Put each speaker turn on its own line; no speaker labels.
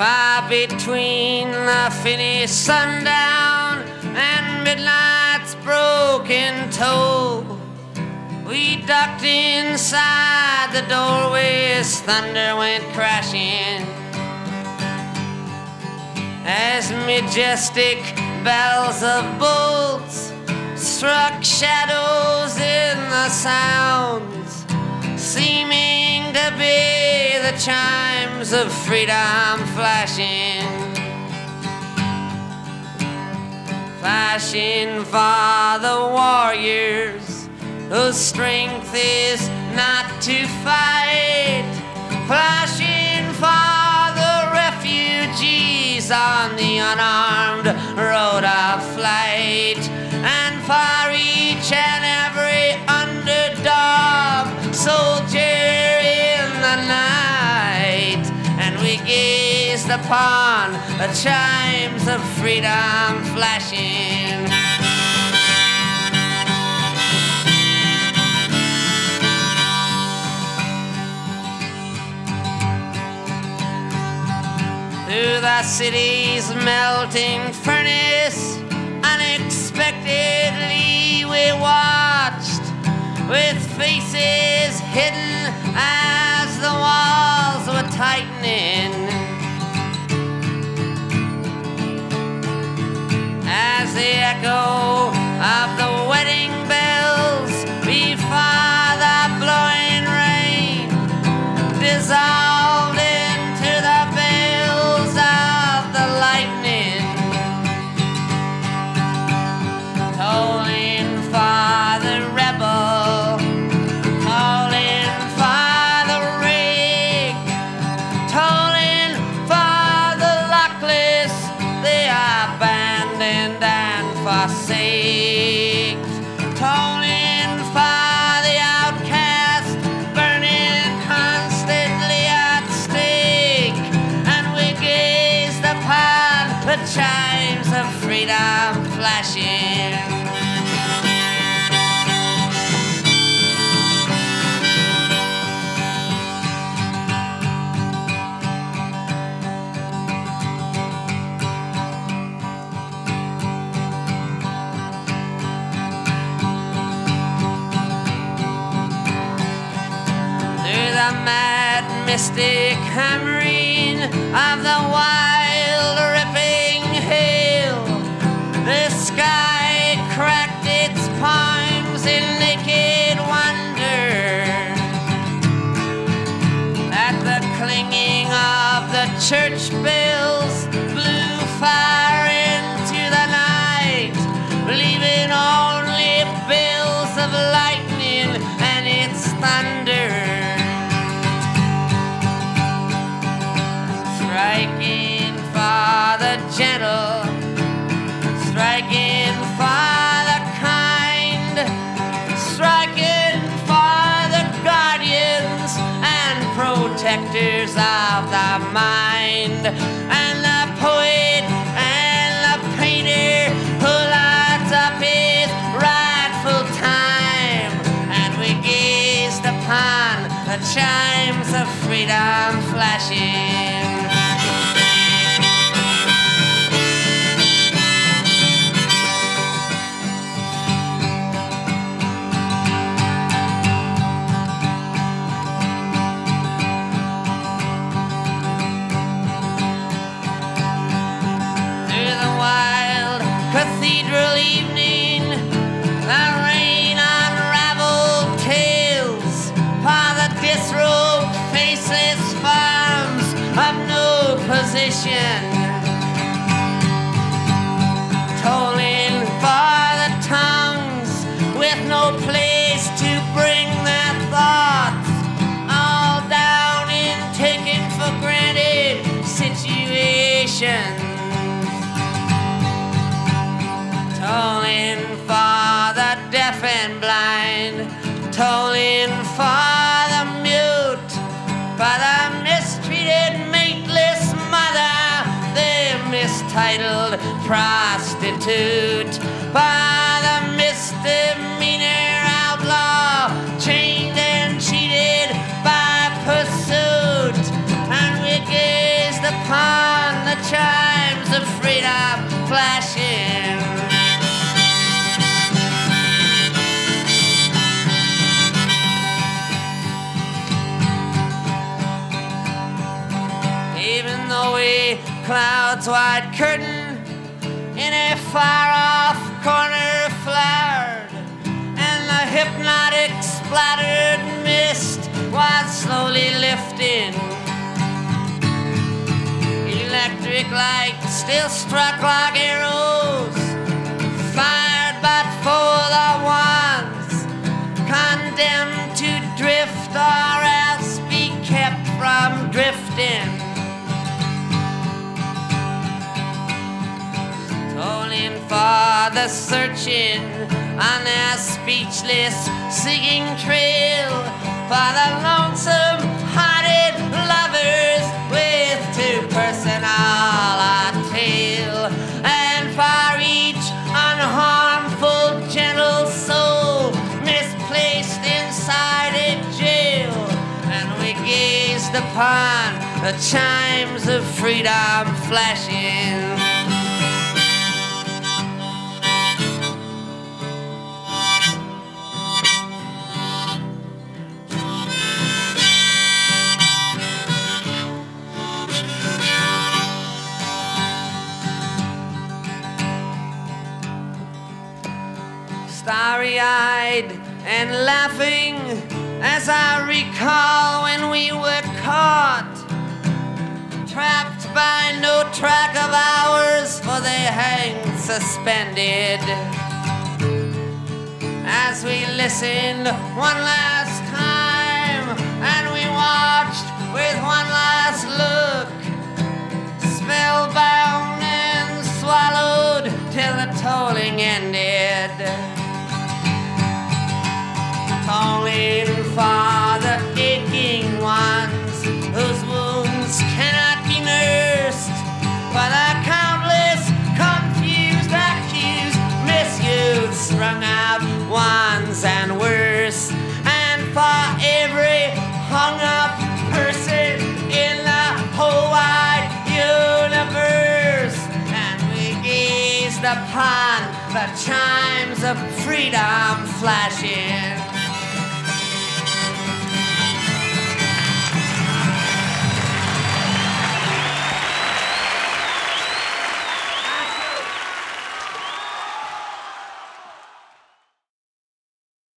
Far between the finished sundown and midnight's broken toll, we ducked inside the doorway as thunder went crashing, as majestic bells of bolts struck shadows in the sounds, seeming to be the chimes of freedom flashing, flashing for the warriors whose strength is not to fight, flashing for the refugees on the unarmed road of flight, and for each and every underdog soldier in the night. And we gazed upon the chimes of freedom flashing. Through the city's melting furnace, unexpectedly we watched, with faces hidden as the walls were tightening, as the echo of the wedding bells before the blowing rain dissolved into the bells of the lightning, tolling for the rebel, tolling for the rig, tolling for the luckless, the abandoned and forsake, tolling for the outcast, burning constantly at stake. And we gazed upon the chimes of freedom flashing. The mad mystic hammering of the wild ripping hail, the sky cracked its palms in naked wonder at the clinging of the church bells, blew fire into the night, leaving only bells of lightning and its thunder, striking for the gentle, striking for the kind, striking for the guardians and protectors of the mind, and the poet and the painter who lights up his rightful time. And we gazed upon the chimes of freedom flashing. Cathedral evening, the rain unraveled tales for the disrobed, faceless forms of no position, tolling for the tongues with no place to bring their thoughts, all down in taken for granted situations, tolling for the deaf and blind, tolling for the mute, for the mistreated mateless mother, the mistitled prostitute, for the misdemeanor outlaw, chained and cheated by pursuit. And we gazed upon God's white curtain in a far-off corner flowered, and the hypnotic splattered mist was slowly lifting. Electric lights still struck like arrows, fired but for the ones condemned to drift or else be kept from drifting. Tolling for the searching on their speechless singing trail, for the lonesome-hearted lovers with too personal a tale, and for each unharmful gentle soul misplaced inside a jail. And we gazed upon the chimes of freedom flashing. Starry-eyed and laughing as I recall when we were caught, trapped by no track of ours, for they hang suspended. As we listened one last time and we watched with one last look, spellbound and swallowed till the tolling ended. Tolling for the aching ones whose wounds cannot be nursed, for the countless confused, accused, misused, strung out ones and worse, and for every hung-up person in the whole wide universe. And we gazed upon the chimes of freedom flashing.